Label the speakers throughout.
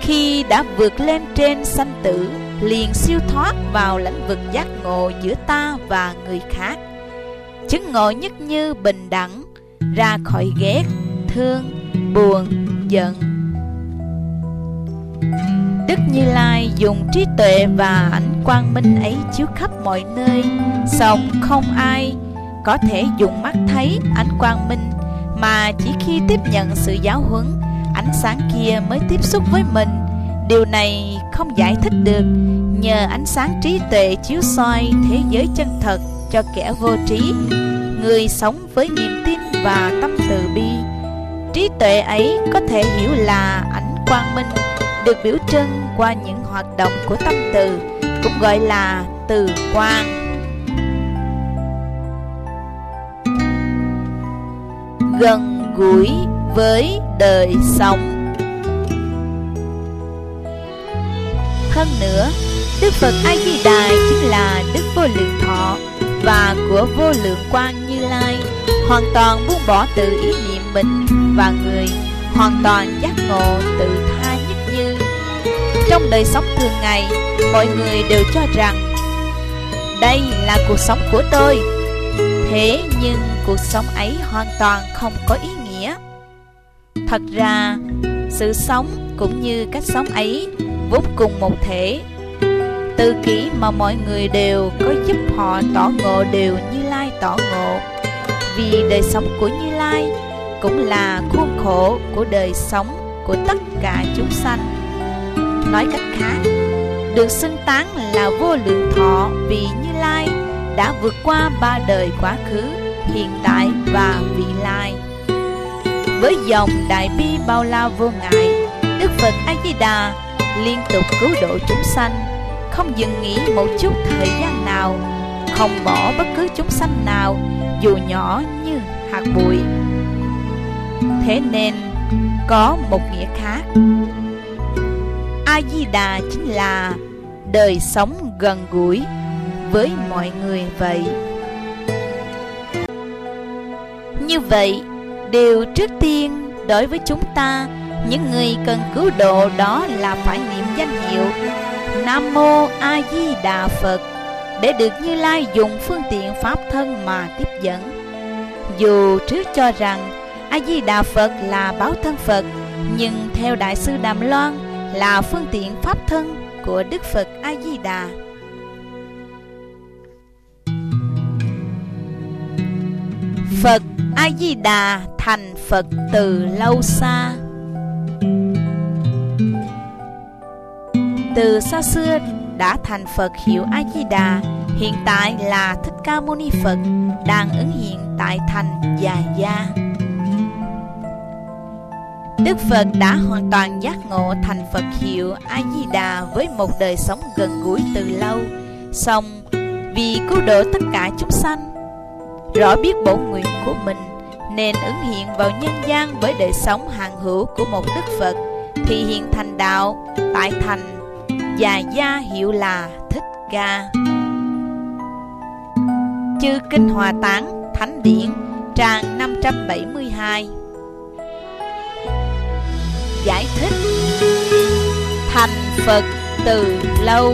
Speaker 1: khi đã vượt lên trên sanh tử, liền siêu thoát vào lãnh vực giác ngộ giữa ta và người khác, chứng ngộ nhất như bình đẳng, ra khỏi ghét, thương, buồn, giận. Đức Như Lai dùng trí tuệ và ánh quang minh ấy chiếu khắp mọi nơi, song không ai có thể dùng mắt thấy ánh quang minh, mà chỉ khi tiếp nhận sự giáo huấn, ánh sáng kia mới tiếp xúc với mình. Điều này không giải thích được. Nhờ ánh sáng trí tuệ chiếu soi thế giới chân thật cho kẻ vô trí, người sống với niềm tin và tâm từ bi, trí tuệ ấy có thể hiểu là ánh quang minh được biểu trưng qua những hoạt động của tâm từ, cũng gọi là từ quang. Gần gũi với đời sống. Hơn nữa, Đức Phật A Di Đà chính là Đức Vô Lượng Thọ và của Vô Lượng Quang Như Lai, hoàn toàn buông bỏ tự ý niệm mình và người, hoàn toàn giác ngộ tự tha nhất như. Trong đời sống thường ngày, mọi người đều cho rằng đây là cuộc sống của tôi. Thế nhưng cuộc sống ấy hoàn toàn không có ý nghĩa. Thật ra, sự sống cũng như cách sống ấy vốn cùng một thể. Từ kỹ mà mọi người đều có giúp họ tỏ ngộ đều Như Lai tỏ ngộ, vì đời sống của Như Lai cũng là khuôn khổ của đời sống của tất cả chúng sanh. Nói cách khác, được xưng tán là Vô Lượng Thọ vì Như Lai đã vượt qua 3 đời quá khứ, hiện tại và vị lai. Với dòng đại bi bao la vô ngại, Đức Phật A Di Đà liên tục cứu độ chúng sanh, không dừng nghỉ một chút thời gian nào, không bỏ bất cứ chúng sanh nào dù nhỏ như hạt bụi. Thế nên có một nghĩa khác, A Di Đà chính là đời sống gần gũi với mọi người vậy. Như vậy, điều trước tiên đối với chúng ta, những người cần cứu độ, đó là phải niệm danh hiệu Nam Mô A Di Đà Phật để được Như Lai dùng phương tiện pháp thân mà tiếp dẫn. Dù trước cho rằng A Di Đà Phật là báo thân Phật, nhưng theo Đại sư Đàm Loan là phương tiện pháp thân của Đức Phật A Di Đà. Phật A Di Đà thành Phật từ lâu xa. Từ xa xưa đã thành Phật hiệu A Di Đà, hiện tại là Thích Ca Mâu Ni Phật, đang ứng hiện tại thành Già Gia. Đức Phật đã hoàn toàn giác ngộ thành Phật hiệu A Di Đà với một đời sống gần gũi từ lâu, song vì cứu độ tất cả chúng sanh, rõ biết bổn nguyện của mình nên ứng hiện vào nhân gian với đời sống hàng hữu của một Đức Phật, thì hiện thành đạo tại thành Già Gia hiệu là Thích Ca. Chư Kinh Hòa Tán Thánh Điển trang 572. Giải thích: thành Phật từ lâu.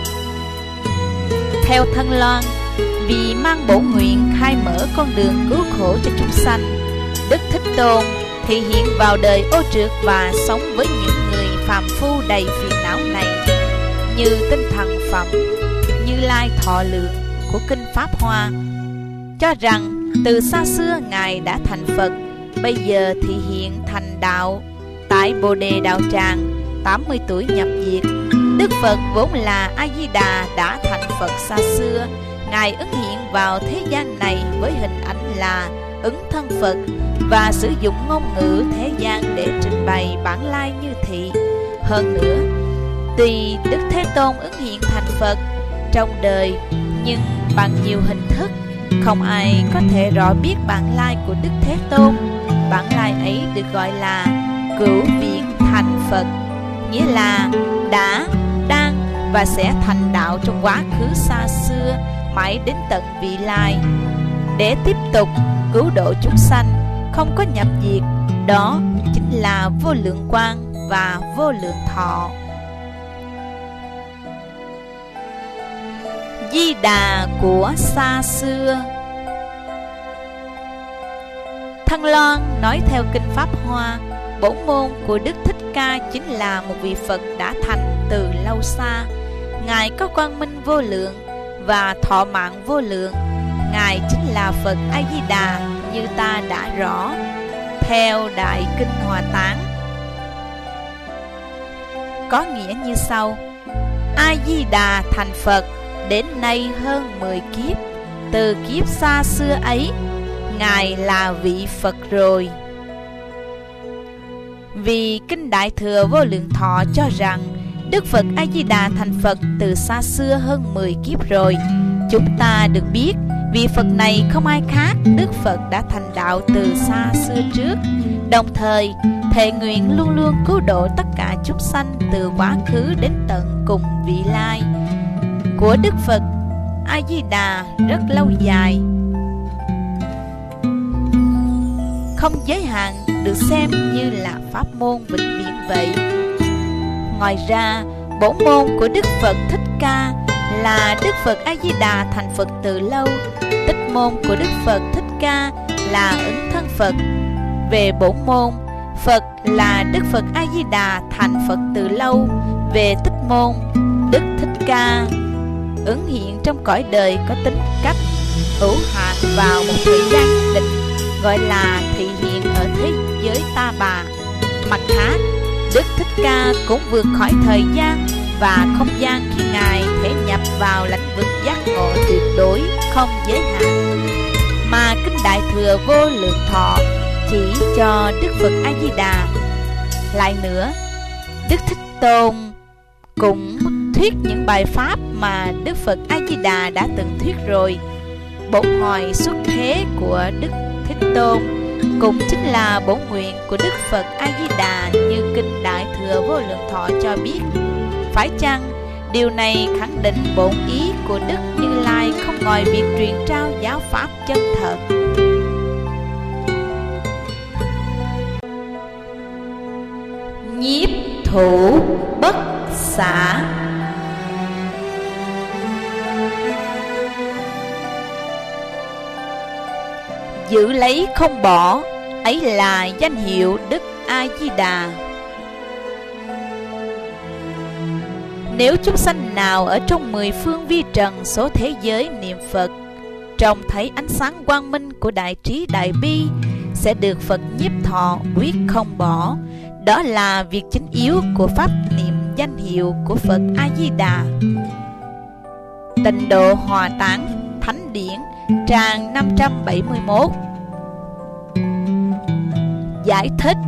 Speaker 1: Theo Thân Loan, vì mang bổn nguyện khai mở con đường cứu khổ cho chúng sanh, Đức Thích Tôn thì hiện vào đời ô trượt và sống với những người phàm phu đầy phiền não này, như tinh thần phẩm Như Lai Thọ Lượng của Kinh Pháp Hoa, cho rằng từ xa xưa Ngài đã thành Phật, bây giờ thì hiện thành đạo tại Bồ Đề Đạo Tràng, 80 tuổi nhập diệt. Đức Phật vốn là A Di Đà đã thành Phật xa xưa. Ngài ứng hiện vào thế gian này với hình ảnh là ứng thân Phật và sử dụng ngôn ngữ thế gian để trình bày bản lai như thị. Hơn nữa, tuy Đức Thế Tôn ứng hiện thành Phật trong đời, nhưng bằng nhiều hình thức, không ai có thể rõ biết bản lai của Đức Thế Tôn. Bản lai ấy được gọi là cửu viễn thành Phật, nghĩa là đã, đang và sẽ thành đạo trong quá khứ xa xưa mãi đến tận vị lai, để tiếp tục cứu độ chúng sanh, không có nhập diệt. Đó chính là vô lượng quang. và vô lượng thọ. Di Đà của xa xưa. Thân Loan nói theo kinh Pháp Hoa, bổn môn của Đức Thích Ca chính là một vị Phật đã thành từ lâu xa. Ngài có quang minh vô lượng và thọ mạng vô lượng. Ngài chính là Phật A Di Đà như ta đã rõ theo Đại Kinh Hoa Tán. Có nghĩa như sau: A Di Đà thành Phật đến nay hơn 10 kiếp. Từ kiếp xa xưa ấy, Ngài là vị Phật rồi. Vì Kinh Đại Thừa Vô Lượng Thọ cho rằng Đức Phật A Di Đà thành Phật từ xa xưa hơn 10 kiếp rồi, chúng ta được biết vị Phật này không ai khác Đức Phật đã thành đạo từ xa xưa trước, đồng thời thệ nguyện luôn luôn cứu độ tất cả chúng sanh từ quá khứ đến tận cùng vị lai của Đức Phật A Di Đà rất lâu dài, không giới hạn, được xem như là pháp môn vĩnh viễn vậy. Ngoài ra, bổn môn của Đức Phật Thích Ca là Đức Phật A Di Đà thành Phật từ lâu. Tích môn của Đức Phật Thích Ca là ứng thân Phật. Về bổn môn, Phật là Đức Phật A Di Đà thành Phật từ lâu. Về tích môn, Đức Thích Ca ứng hiện trong cõi đời có tính cách hữu hạn vào một thời gian định, gọi là thị hiện ở thế giới ta bà. Mặt khác, Đức Thích Ca cũng vượt khỏi thời gian và không gian khi Ngài thể nhập vào lãnh vực giác ngộ tuyệt đối không giới hạn, mà Kinh Đại Thừa Vô Lượng Thọ chỉ cho Đức Phật A Di Đà. Lại nữa, Đức Thích Tôn cũng thuyết những bài pháp mà Đức Phật A Di Đà đã từng thuyết rồi. Bổn hoài xuất thế của Đức Thích Tôn cũng chính là bổn nguyện của Đức Phật A Di Đà như Kinh Đại Thừa Vô Lượng Thọ cho biết. Phải chăng điều này khẳng định bổn ý của Đức Như Lai không ngoài việc truyền trao giáo pháp chân thật? Nhiếp thủ bất xả. Giữ lấy không bỏ, ấy là danh hiệu Đức A Di Đà. Nếu chúng sanh nào ở trong 10 phương vi trần số thế giới niệm Phật, trông thấy ánh sáng quang minh của đại trí đại bi, sẽ được Phật nhiếp thọ quyết không bỏ. Đó là việc chính yếu của pháp niệm danh hiệu của Phật A Di Đà. Tịnh Độ Hòa Tán Thánh Điển trang 571. Giải thích: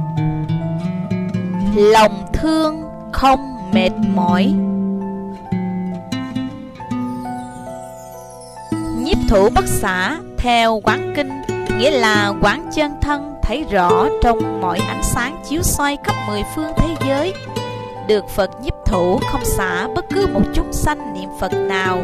Speaker 1: lòng thương không mệt mỏi. Nhiếp thủ bất xả theo quán kinh nghĩa là quán chân thân thấy rõ trong mọi ánh sáng chiếu xoay khắp 10 phương thế giới, được Phật nhiếp thủ không xả bất cứ một chúng sanh niệm Phật nào.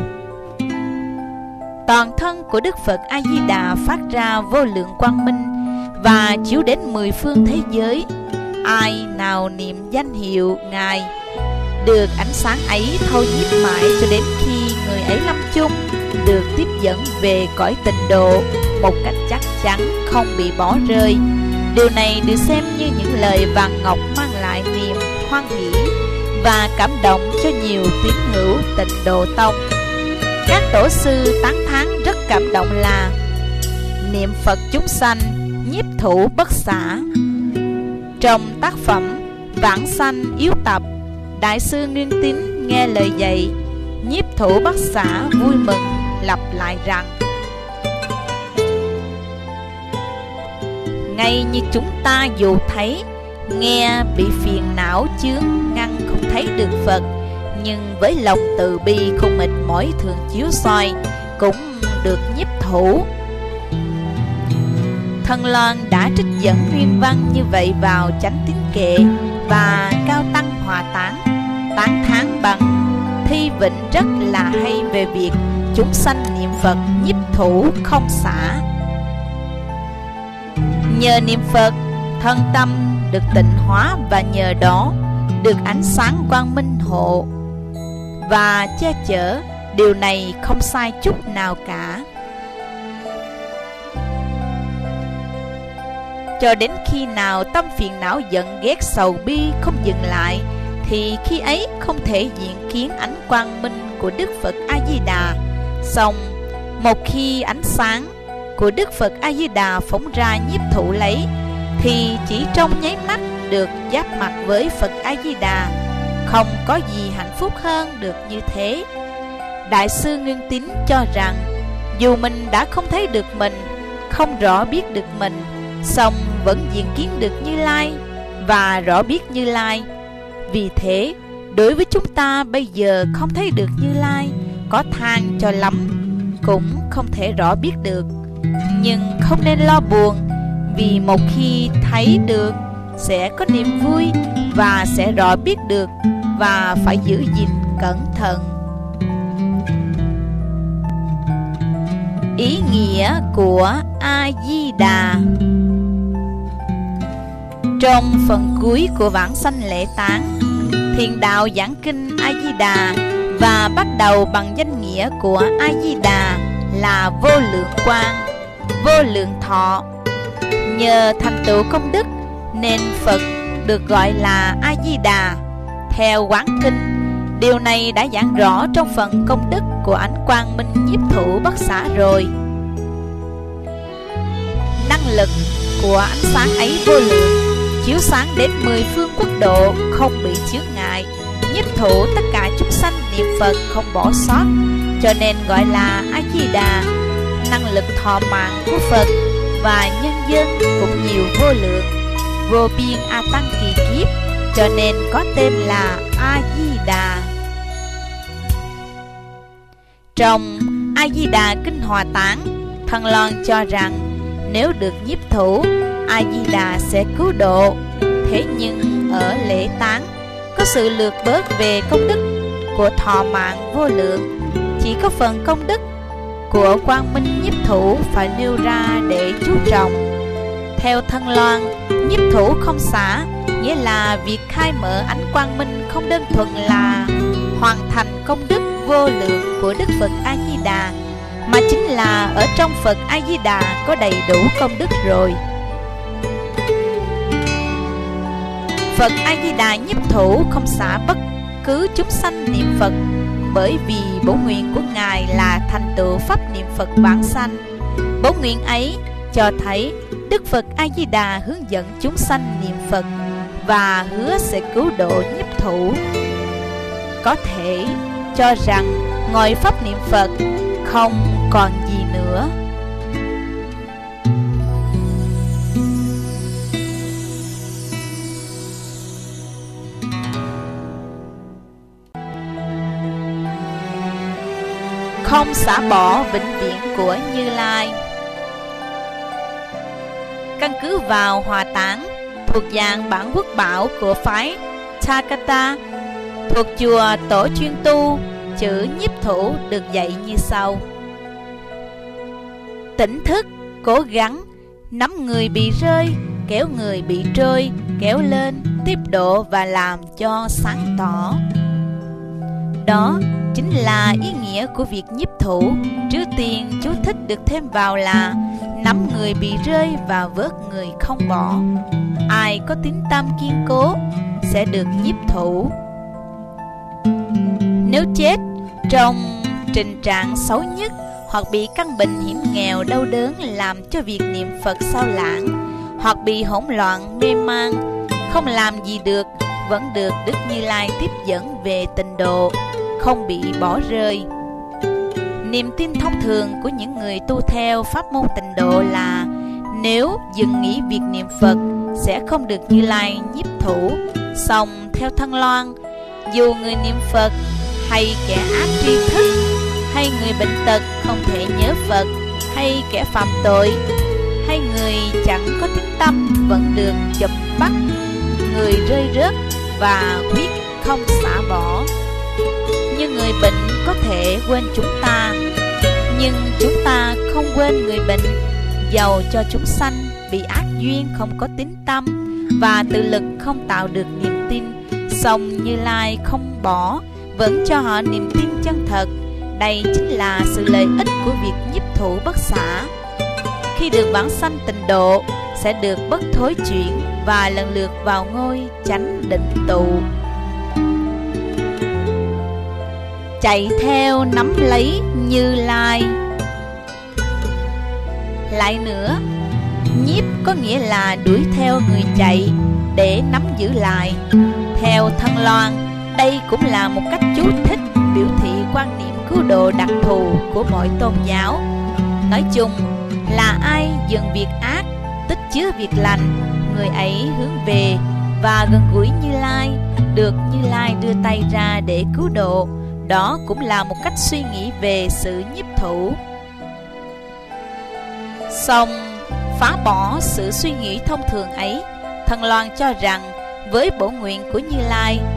Speaker 1: Toàn thân của Đức Phật A Di Đà phát ra vô lượng quang minh và chiếu đến 10 phương thế giới. Ai nào niệm danh hiệu Ngài, được ánh sáng ấy thâu nhiếp mãi cho đến khi người ấy lâm chung, được tiếp dẫn về cõi tịnh độ một cách chắc chắn, không bị bỏ rơi. Điều này được xem như những lời vàng ngọc mang lại niềm hoan hỷ và cảm động cho nhiều tín hữu Tịnh Độ Tông. Các tổ sư tán thán rất cảm động là: niệm Phật chúng sanh nhiếp thủ bất xả. Trong tác phẩm Vãng Sanh Yếu Tập, Đại sư Nguyên Tín nghe lời dạy nhiếp thủ bất xả vui mừng, lặp lại rằng: ngay như chúng ta dù thấy, nghe bị phiền não chướng ngăn không thấy được Phật, nhưng với lòng từ bi không mệt mỏi thường chiếu soi, cũng được nhiếp thủ. Thân Loan đã trích dẫn nguyên văn như vậy vào Chánh Tín Kệ và Cao Tăng Hòa Tán, tán thán bằng thi vịnh rất là hay về việc chúng sanh niệm Phật nhiếp thủ không xả. Nhờ niệm Phật, thân tâm được tịnh hóa và nhờ đó được ánh sáng quang minh hộ và che chở. Điều này không sai chút nào cả. Cho đến khi nào tâm phiền não giận ghét sầu bi không dừng lại, thì khi ấy không thể diện kiến ánh quang minh của Đức Phật A-di-đà. Song một khi ánh sáng của Đức Phật A-di-đà phóng ra nhiếp thụ lấy, thì chỉ trong nháy mắt được giáp mặt với Phật A-di-đà. Không có gì hạnh phúc hơn được như thế. Đại sư Nguyên Tín cho rằng, dù mình đã không thấy được mình, không rõ biết được mình, song vẫn diện kiến được Như Lai và rõ biết Như Lai. Vì thế, đối với chúng ta bây giờ không thấy được Như Lai, có than cho lắm cũng không thể rõ biết được. Nhưng không nên lo buồn, vì một khi thấy được sẽ có niềm vui và sẽ rõ biết được, và phải giữ gìn cẩn thận. Ý nghĩa của A-di-đà. Trong phần cuối của Vãng Sanh Lễ Tán, Thiền Đạo giảng kinh A-di-đà và bắt đầu bằng danh nghĩa của A-di-đà là vô lượng quang, vô lượng thọ. Nhờ thành tựu công đức nên Phật được gọi là A-di-đà. Theo Quán Kinh, điều này đã giảng rõ trong phần công đức của ánh quang minh nhiếp thụ Bất Xả rồi. Năng lực của ánh sáng ấy vô lượng, chiếu sáng đến 10 phương quốc độ, không bị chướng ngại, nhiếp thụ tất cả chúng sanh niệm Phật không bỏ sót, cho nên gọi là A-di-đà. Năng lực thọ mạng của Phật và nhân dân cũng nhiều vô lượng, vô biên a tăng kỳ kiếp, cho nên có tên là A-di-đà. Trong A-di-đà Kinh Hòa Tán, Thần Loan cho rằng nếu được nhiếp thủ, A-di-đà sẽ cứu độ. Thế nhưng ở lễ tán có sự lược bớt về công đức của thọ mạng vô lượng, chỉ có phần công đức của quang minh nhiếp thủ phải nêu ra để chú trọng. Theo Thân Loan, nhiếp thủ không xả nghĩa là việc khai mở ánh quang minh không đơn thuần là hoàn thành công đức vô lượng của Đức Phật A-di-đà, mà chính là ở trong Phật A-di-đà có đầy đủ công đức rồi. Phật A-di-đà nhiếp thủ không xả bất cứ chúng sanh niệm Phật, bởi vì bổn nguyện của Ngài là thành tựu pháp niệm Phật vãng sanh. Bổn nguyện ấy cho thấy Đức Phật A-di-đà hướng dẫn chúng sanh niệm Phật và hứa sẽ cứu độ nhiếp thủ. Có thể cho rằng ngoài pháp niệm Phật không còn gì nữa. Không xả bỏ vĩnh viễn của Như Lai. Căn cứ vào Hòa Tán thuộc dạng bản quốc bảo của phái Thakata thuộc chùa Tổ Chuyên Tu, chữ nhiếp thủ được dạy như sau: tỉnh thức, cố gắng nắm người bị rơi, kéo người bị trôi, kéo lên, tiếp độ và làm cho sáng tỏ. Đó chính là ý nghĩa của việc nhiếp thủ. Trước tiên chú thích được thêm vào là nắm người bị rơi và vớt người không bỏ. Ai có tín tâm kiên cố sẽ được nhiếp thủ. Nếu chết trong tình trạng xấu nhất hoặc bị căn bệnh hiểm nghèo đau đớn làm cho việc niệm Phật sao lãng, hoặc bị hỗn loạn mê man, không làm gì được, vẫn được Đức Như Lai tiếp dẫn về tịnh độ, không bị bỏ rơi. Niềm tin thông thường của những người tu theo pháp môn tịnh độ là nếu dừng nghỉ việc niệm Phật sẽ không được Như Lai nhiếp thủ. Song theo Thân Loan, dù người niệm Phật hay kẻ ác tri thức, hay người bệnh tật không thể nhớ Phật, hay kẻ phạm tội, hay người chẳng có tín tâm, vẫn được chụp bắt người rơi rớt và quyết không xả bỏ. Như người bệnh có thể quên chúng ta, nhưng chúng ta không quên người bệnh. Dầu cho chúng sanh bị ác duyên không có tín tâm và tự lực không tạo được niềm tin, song Như Lai không bỏ, vẫn cho họ niềm tin chân thật. Đây chính là sự lợi ích của việc nhiếp thủ bất xả. Khi được vãng sanh tịnh độ, sẽ được bất thối chuyển và lần lượt vào ngôi chánh định tụ. Chạy theo nắm lấy Như Lai. Lại nữa, nhiếp có nghĩa là đuổi theo người chạy để nắm giữ lại. Theo Thân Loan, đây cũng là một cách chú thích biểu thị quan niệm cứu độ đặc thù của mỗi tôn giáo. Nói chung là ai dừng việc ác, tích chứa việc lành, người ấy hướng về và gần gũi Như Lai, được Như Lai đưa tay ra để cứu độ. Đó cũng là một cách suy nghĩ về sự nhiếp thủ. Song phá bỏ sự suy nghĩ thông thường ấy, Thân Loan cho rằng với bổ nguyện của Như Lai